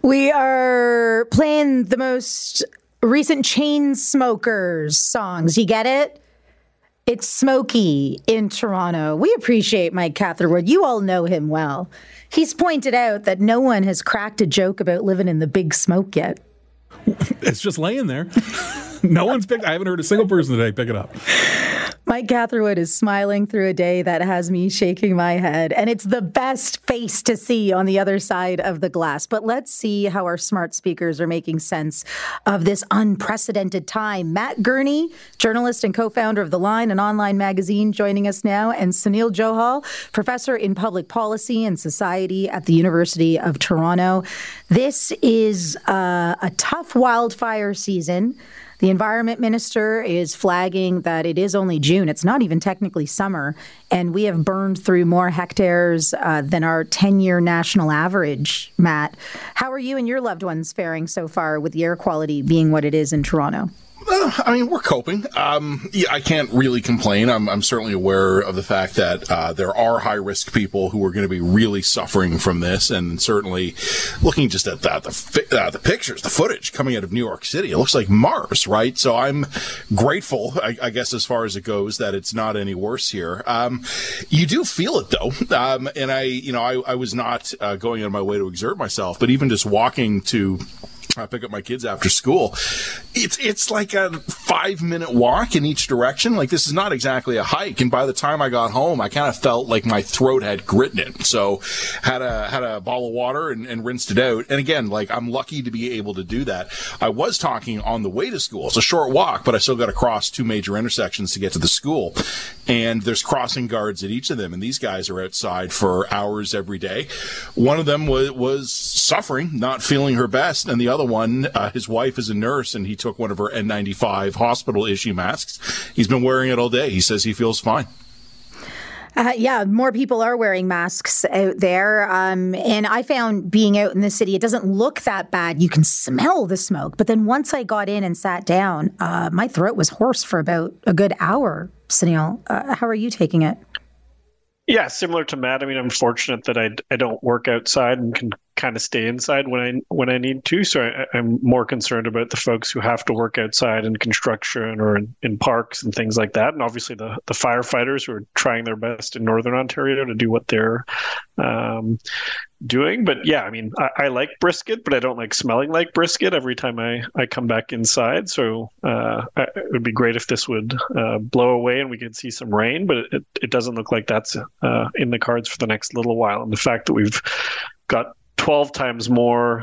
We are playing the most recent Chainsmokers songs. You get it? It's Smokey in Toronto. We appreciate Mike Catherwood. You all know him well. He's pointed out that no one has cracked a joke about living in the Big Smoke yet. It's just laying there. No one's picked. I haven't heard a single person today pick it up. Mike Catherwood is smiling through a day that has me shaking my head, and it's the best face to see on the other side of the glass. But let's see how our smart speakers are making sense of this unprecedented time. Matt Gurney, journalist and co-founder of The Line, an online magazine, joining us now, and Sunil Johal, professor in public policy and society at the University of Toronto. This is a tough wildfire season. The environment minister is flagging that it is only June. It's not even technically summer. And we have burned through more hectares than our 10-year national average. Matt, how are you and your loved ones faring so far with the air quality being what it is in Toronto? I mean, we're coping. I can't really complain. I'm certainly aware of the fact that there are high-risk people who are going to be really suffering from this, and certainly looking just at that, the pictures, the footage coming out of New York City, it looks like Mars, right? So I'm grateful, I guess, as far as it goes, that it's not any worse here. You do feel it, though, and I was not going out of my way to exert myself, but even just walking to pick up my kids after school, it's like a 5-minute walk in each direction. Like, this is not exactly a hike. And by the time I got home, I kind of felt like my throat had grit in it. So had a bottle of water and rinsed it out. And again, like, I'm lucky to be able to do that. I was talking on the way to school. It's a short walk, but I still got to cross 2 major intersections to get to the school. And there's crossing guards at each of them. And these guys are outside for hours every day. One of them was suffering, not feeling her best. And the other one, his wife is a nurse, and he took one of her N95 hospital issue masks. He's been wearing it all day. He says he feels fine. Yeah, more people are wearing masks out there. And I found being out in the city, it doesn't look that bad. You can smell the smoke. But then once I got in and sat down, my throat was hoarse for about a good hour. Sunil, how are you taking it? Yeah, similar to Matt. I mean, I'm fortunate that I don't work outside and can kind of stay inside when I need to. So I'm more concerned about the folks who have to work outside in construction or in parks and things like that. And obviously the firefighters who are trying their best in Northern Ontario to do what they're doing. But yeah, I mean, I like brisket, but I don't like smelling like brisket every time I come back inside. So it would be great if this would blow away and we could see some rain, but it doesn't look like that's in the cards for the next little while. And the fact that we've got 12 times more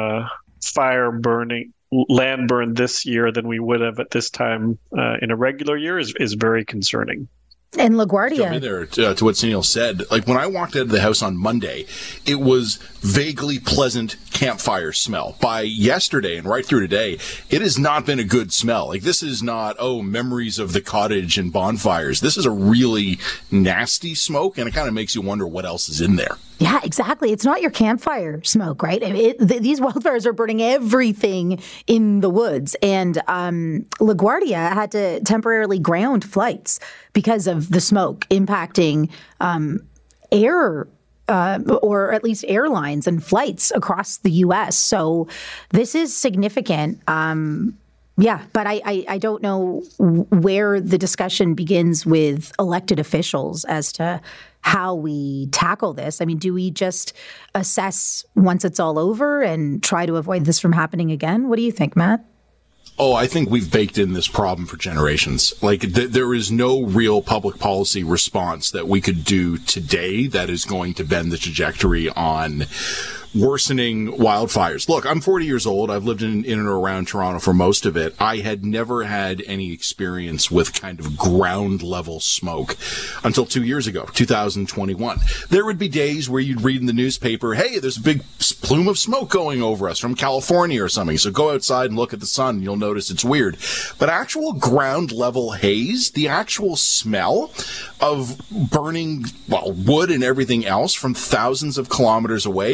land burned this year than we would have at this time in a regular year is very concerning. And LaGuardia. Jump in there to what Sunil said. Like, when I walked out of the house on Monday, it was vaguely pleasant campfire smell. By yesterday and right through today, it has not been a good smell. Like, this is not, memories of the cottage and bonfires. This is a really nasty smoke, and it kind of makes you wonder what else is in there. Yeah, exactly. It's not your campfire smoke, right? These wildfires are burning everything in the woods. And LaGuardia had to temporarily ground flights because of the smoke impacting air or at least airlines and flights across the U.S. So this is significant. Yeah, but I don't know where the discussion begins with elected officials as to how we tackle this. I mean, do we just assess once it's all over and try to avoid this from happening again? What do you think, Matt? Oh, I think we've baked in this problem for generations. Like, there is no real public policy response that we could do today that is going to bend the trajectory on worsening wildfires. Look, I'm 40 years old. I've lived in and around Toronto for most of it. I had never had any experience with kind of ground level smoke until 2 years ago, 2021. There would be days where you'd read in the newspaper, hey, there's a big plume of smoke going over us from California or something. So go outside and look at the sun and you'll notice it's weird. But actual ground level haze, the actual smell of burning, wood and everything else from thousands of kilometers away,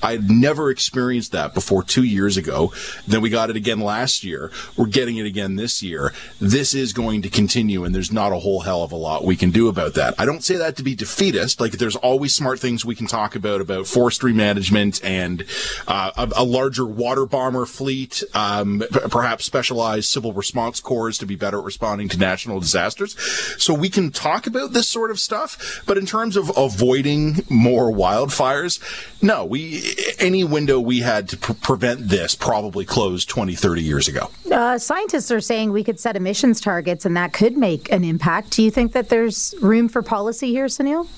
I had never experienced that before 2 years ago. Then we got it again last year. We're getting it again this year. This is going to continue, and there's not a whole hell of a lot we can do about that. I don't say that to be defeatist. Like, there's always smart things we can talk about forestry management and a larger water bomber fleet, perhaps specialized civil response corps to be better at responding to national disasters. So we can talk about this sort of stuff, but in terms of avoiding more wildfires, no, any window we had to prevent this probably closed 20, 30 years ago. Scientists are saying we could set emissions targets and that could make an impact. Do you think that there's room for policy here, Sunil?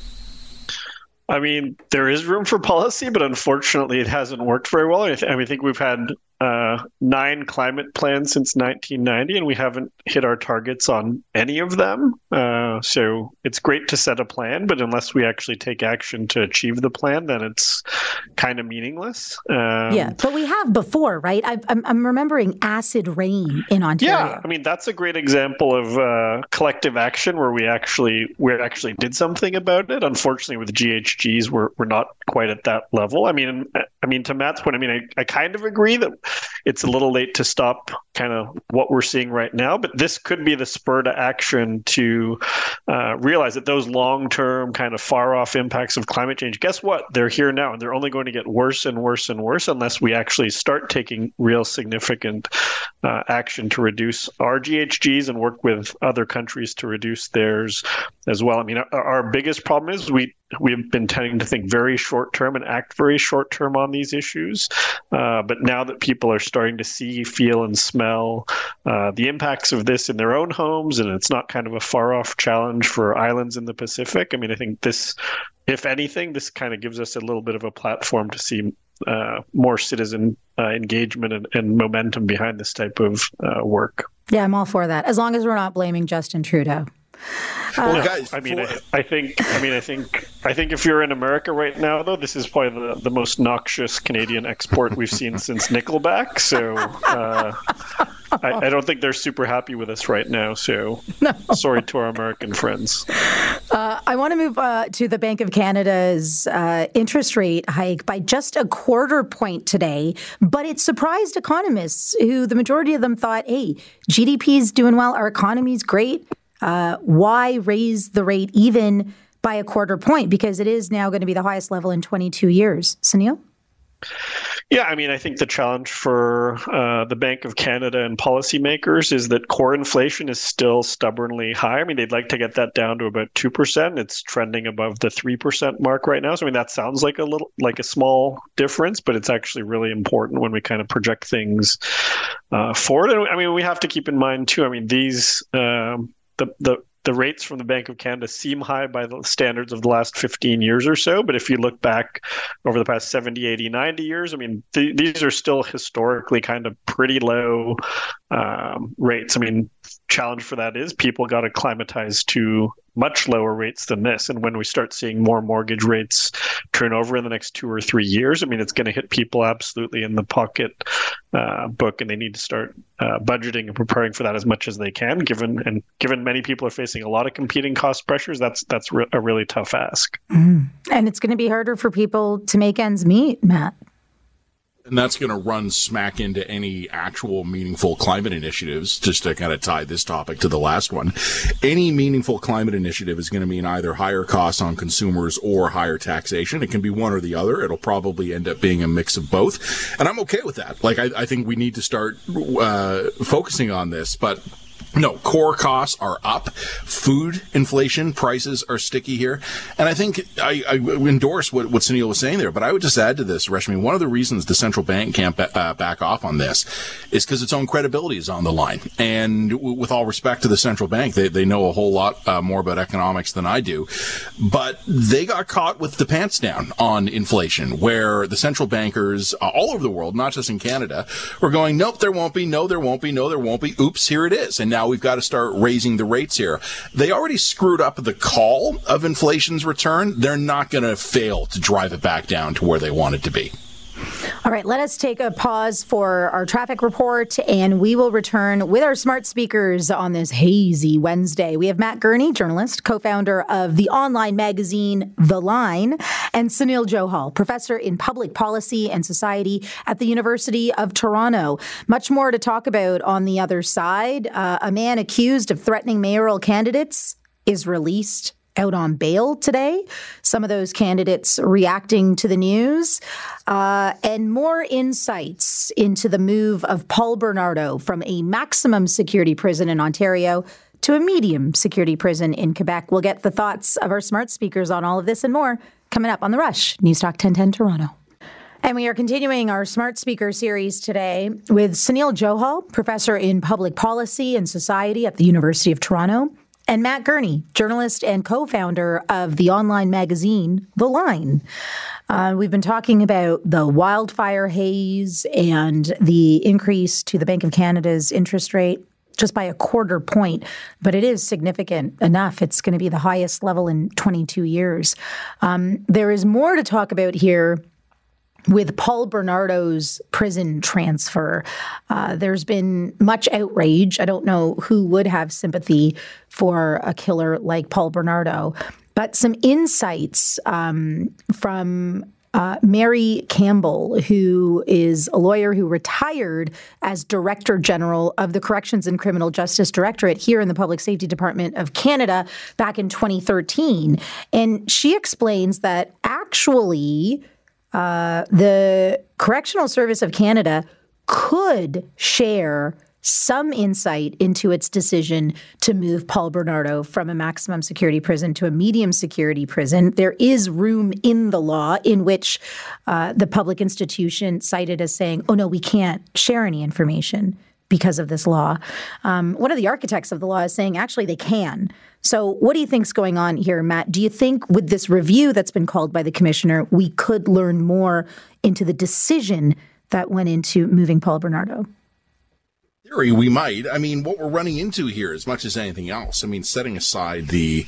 I mean, there is room for policy, but unfortunately it hasn't worked very well. I think we've had 9 climate plans since 1990, and we haven't hit our targets on any of them. So it's great to set a plan, but unless we actually take action to achieve the plan, then it's kind of meaningless. Yeah, but we have before, right? I'm remembering acid rain in Ontario. Yeah, I mean, that's a great example of collective action where we actually did something about it. Unfortunately, with GHGs, we're not quite at that level. I mean, to Matt's point, I kind of agree that it's a little late to stop kind of what we're seeing right now, but this could be the spur to action to realize that those long-term kind of far-off impacts of climate change, guess what? They're here now, and they're only going to get worse and worse and worse unless we actually start taking real significant action to reduce our GHGs and work with other countries to reduce theirs as well. I mean, our biggest problem is we've been tending to think very short-term and act very short-term on these issues. But now that people are starting to see, feel, and smell the impacts of this in their own homes, and it's not kind of a far-off challenge for islands in the Pacific, I mean, I think this, if anything, this kind of gives us a little bit of a platform to see more citizen engagement and momentum behind this type of work. Yeah, I'm all for that, as long as we're not blaming Justin Trudeau. Well, guys, I think if you're in America right now, though, this is probably the most noxious Canadian export we've seen since Nickelback. So I don't think they're super happy with us right now. So sorry to our American friends. I want to move to the Bank of Canada's interest rate hike by just a quarter point today, but it surprised economists who the majority of them thought, hey, GDP's doing well, our economy's great. Why raise the rate even by a quarter point? Because it is now going to be the highest level in 22 years. Sunil? Yeah, I mean, I think the challenge for the Bank of Canada and policymakers is that core inflation is still stubbornly high. I mean, they'd like to get that down to about 2%. It's trending above the 3% mark right now. So, I mean, that sounds like a small difference, but it's actually really important when we kind of project things forward. And I mean, we have to keep in mind too, I mean, these the rates from the Bank of Canada seem high by the standards of the last 15 years or so. But if you look back over the past 70, 80, 90 years, I mean, these are still historically kind of pretty low rates. I mean, challenge for that is people got to acclimatize to much lower rates than this. And when we start seeing more mortgage rates turn over in the next 2 or 3 years, I mean, it's going to hit people absolutely in the pocket book, and they need to start budgeting and preparing for that as much as they can, given many people are facing a lot of competing cost pressures. That's a really tough ask. And it's going to be harder for people to make ends meet, Matt. And that's going to run smack into any actual meaningful climate initiatives, just to kind of tie this topic to the last one. Any meaningful climate initiative is going to mean either higher costs on consumers or higher taxation. It can be one or the other. It'll probably end up being a mix of both. And I'm okay with that. Like, I think we need to start focusing on this, but no, core costs are up. Food inflation prices are sticky here. And I think I endorse what Sunil was saying there, but I would just add to this, Reshmi, one of the reasons the central bank can't back off on this is because its own credibility is on the line. And with all respect to the central bank, they know a whole lot more about economics than I do. But they got caught with the pants down on inflation, where the central bankers all over the world, not just in Canada, were going, nope, there won't be, no, there won't be, no, there won't be. Oops, here it is. And now we've got to start raising the rates here. They already screwed up the call of inflation's return. They're not going to fail to drive it back down to where they want it to be. All right, let us take a pause for our traffic report, and we will return with our smart speakers on this hazy Wednesday. We have Matt Gurney, journalist, co-founder of the online magazine The Line, and Sunil Johal, professor in public policy and society at the University of Toronto. Much more to talk about on the other side. A man accused of threatening mayoral candidates is released out on bail today. Some of those candidates reacting to the news, and more insights into the move of Paul Bernardo from a maximum security prison in Ontario to a medium security prison in Quebec. We'll get the thoughts of our smart speakers on all of this and more coming up on The Rush, Newstalk 1010 Toronto. And we are continuing our Smart Speaker series today with Sunil Johal, professor in public policy and society at the University of Toronto, and Matt Gurney, journalist and co-founder of the online magazine, The Line. We've been talking about the wildfire haze and the increase to the Bank of Canada's interest rate just by a quarter point, but it is significant enough. It's going to be the highest level in 22 years. There is more to talk about here with Paul Bernardo's prison transfer. There's been much outrage. I don't know who would have sympathy for a killer like Paul Bernardo, but some insights from Mary Campbell, who is a lawyer who retired as Director General of the Corrections and Criminal Justice Directorate here in the Public Safety Department of Canada back in 2013. And she explains that actually the Correctional Service of Canada could share some insight into its decision to move Paul Bernardo from a maximum security prison to a medium security prison. There is room in the law in which the public institution cited as saying, oh, no, we can't share any information because of this law. One of the architects of the law is saying, actually, they can. So what do you think's going on here, Matt? Do you think with this review that's been called by the commissioner, we could learn more into the decision that went into moving Paul Bernardo? Theory, we might. I mean, what we're running into here, as much as anything else, I mean, setting aside the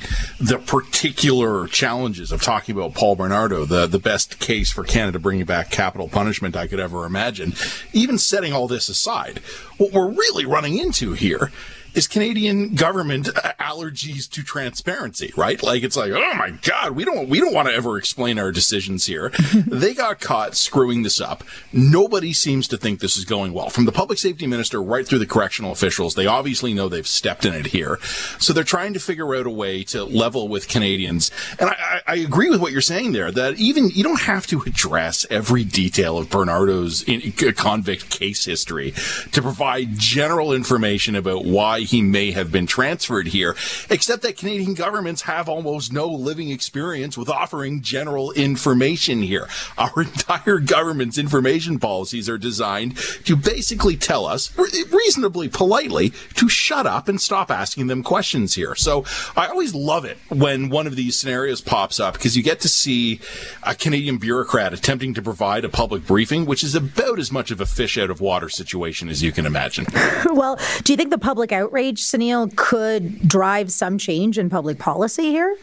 particular challenges of talking about Paul Bernardo, the best case for Canada bringing back capital punishment I could ever imagine, even setting all this aside, what we're really running into here is Canadian government allergies to transparency, right? Like, it's like, oh my God, we don't want to ever explain our decisions here. They got caught screwing this up. Nobody seems to think this is going well. From the public safety minister right through the correctional officials, they obviously know they've stepped in it here. So they're trying to figure out a way to level with Canadians. And I agree with what you're saying there, that even you don't have to address every detail of Bernardo's convict case history to provide general information about why he may have been transferred here, except that Canadian governments have almost no living experience with offering general information here. Our entire government's information policies are designed to basically tell us, reasonably politely, to shut up and stop asking them questions here. So I always love it when one of these scenarios pops up, because you get to see a Canadian bureaucrat attempting to provide a public briefing, which is about as much of a fish out of water situation as you can imagine. Well, do you think the public outrage, Sunil, could drive some change in public policy here?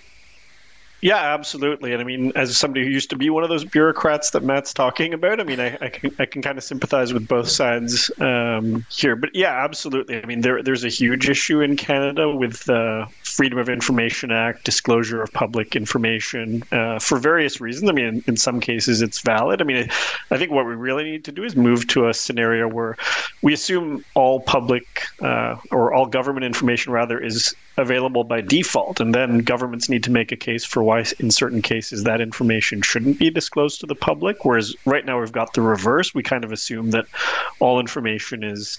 Yeah, absolutely. And I mean, as somebody who used to be one of those bureaucrats that Matt's talking about, I mean, I can kind of sympathize with both sides here. But yeah, absolutely. I mean, there's a huge issue in Canada with the Freedom of Information Act, disclosure of public information for various reasons. I mean, in some cases, it's valid. I mean, I think what we really need to do is move to a scenario where we assume all public or all government information, rather, is available by default. And then governments need to make a case for why, in certain cases, that information shouldn't be disclosed to the public. Whereas right now we've got the reverse. We kind of assume that all information is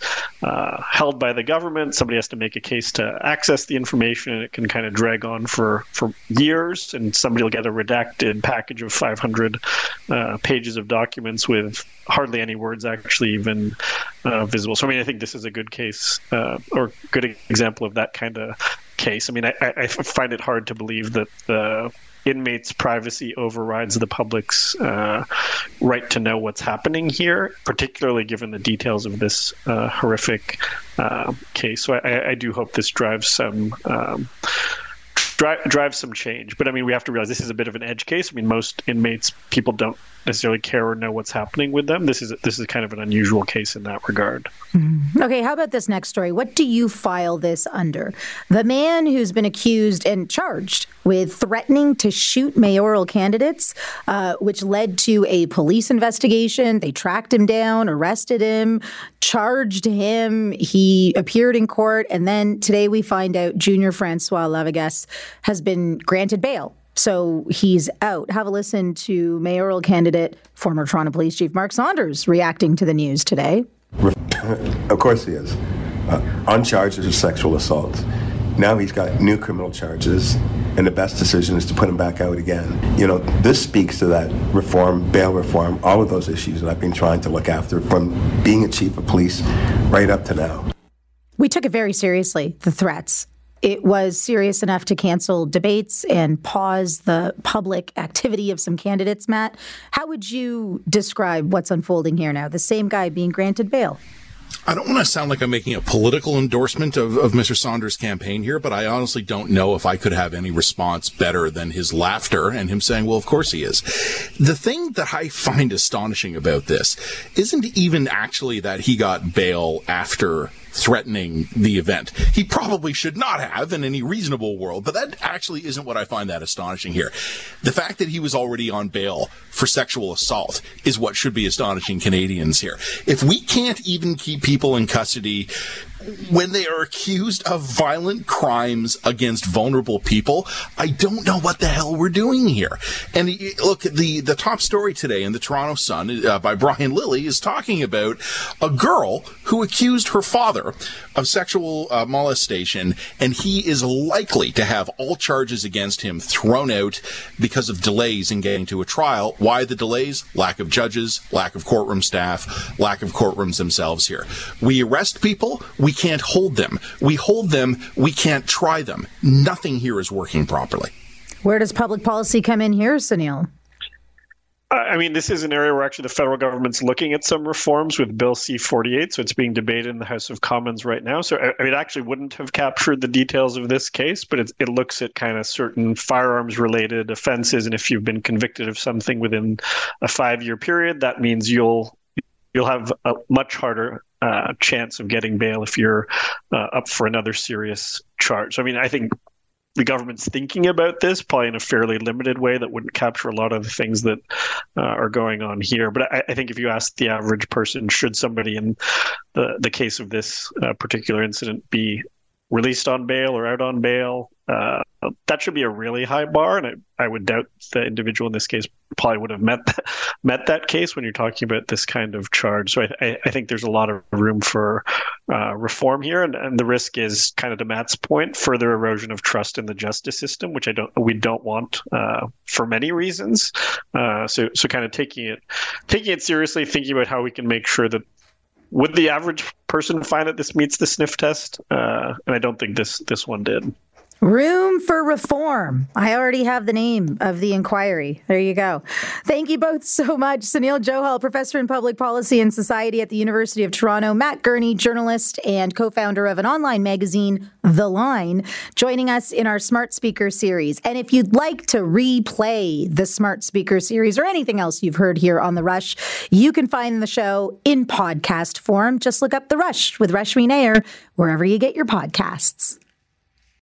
held by the government. Somebody has to make a case to access the information, and it can kind of drag on for years. And somebody will get a redacted package of 500 pages of documents with hardly any words actually even visible. So, I mean, I think this is a good case or good example of that kind of case. I mean, I find it hard to believe that the inmates' privacy overrides the public's right to know what's happening here, particularly given the details of this horrific case. So I do hope this drives some drive some change. But I mean, we have to realize this is a bit of an edge case. I mean, most inmates, people don't necessarily care or know what's happening with them. This is kind of an unusual case in that regard. Okay, how about this next story? What do you file this under? The man who's been accused and charged with threatening to shoot mayoral candidates, which led to a police investigation. They tracked him down, arrested him, charged him. He appeared in court. And then today we find out Junior Francois Lavigesse has been granted bail. So he's out. Have a listen to mayoral candidate, former Toronto Police Chief Mark Saunders reacting to the news today. Of course he is. On charges of sexual assault. Now he's got new criminal charges, and the best decision is to put him back out again. You know, this speaks to that reform, bail reform, all of those issues that I've been trying to look after from being a chief of police right up to now. We took it very seriously, the threats. It was serious enough to cancel debates and pause the public activity of some candidates, Matt. How would you describe what's unfolding here now? The same guy being granted bail. I don't want to sound like I'm making a political endorsement of Mr. Saunders' campaign here, but I honestly don't know if I could have any response better than his laughter and him saying, well, of course he is. The thing that I find astonishing about this isn't even actually that he got bail after threatening the event. He probably should not have in any reasonable world, but that actually isn't what I find that astonishing here. The fact that he was already on bail for sexual assault is what should be astonishing Canadians here. If we can't even keep people in custody when they are accused of violent crimes against vulnerable people, I don't know what the hell we're doing here. And look, the top story today in the Toronto Sun by Brian Lilly is talking about a girl who accused her father of sexual molestation, and he is likely to have all charges against him thrown out because of delays in getting to a trial. Why the delays? Lack of judges, lack of courtroom staff, lack of courtrooms themselves here. We arrest people, we can't hold them. We hold them, we can't try them. Nothing here is working properly. Where does public policy come in here, Sunil? I mean, this is an area where actually the federal government's looking at some reforms with Bill C-48, so it's being debated in the House of Commons right now. So it actually wouldn't have captured the details of this case, but it looks at kind of certain firearms-related offenses, and if you've been convicted of something within a 5-year period, that means you'll have a much harder chance of getting bail if you're up for another serious charge. So, I mean, I think the government's thinking about this probably in a fairly limited way that wouldn't capture a lot of the things that are going on here. But I think if you ask the average person, should somebody in the case of this particular incident be released on bail or out on bail, that should be a really high bar. And I would doubt the individual in this case probably would have met that case when you're talking about this kind of charge. So I think there's a lot of room for reform here. And the risk is, kind of to Matt's point, further erosion of trust in the justice system, which we don't want for many reasons. So kind of taking it seriously, thinking about how we can make sure that would the average person find that this meets the sniff test? And I don't think this one did. Room for reform. I already have the name of the inquiry. There you go. Thank you both so much. Sunil Johal, professor in public policy and society at the University of Toronto. Matt Gurney, journalist and co-founder of an online magazine, The Line, joining us in our Smart Speaker series. And if you'd like to replay the Smart Speaker series or anything else you've heard here on The Rush, you can find the show in podcast form. Just look up The Rush with Rashmi Nair wherever you get your podcasts.